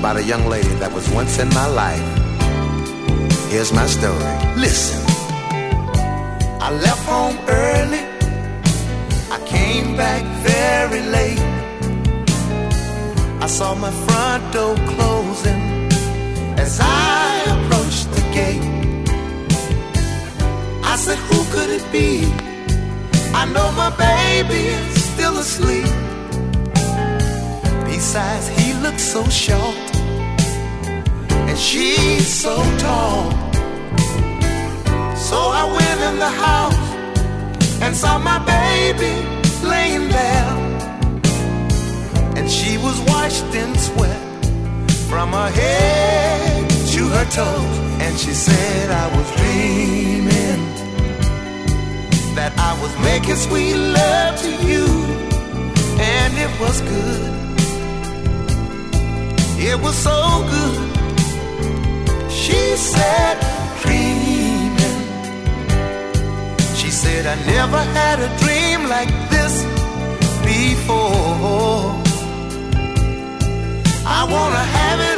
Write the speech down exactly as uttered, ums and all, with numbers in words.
about a young lady that was once in my life. Here's my story. Listen. I left home early. I came back very late. I saw my front door closing as I approached the gate. I said, who could it be? I know my baby is still asleep. Besides, he looks so short, and she's so tall. So I went in the house and saw my baby laying there, and she was washed in sweat from her head to her toes. And she said, I was dreaming that I was making sweet love to you, and it was good. It was so good. She said, dreaming. She said, I never had a dream like this before. I wanna have it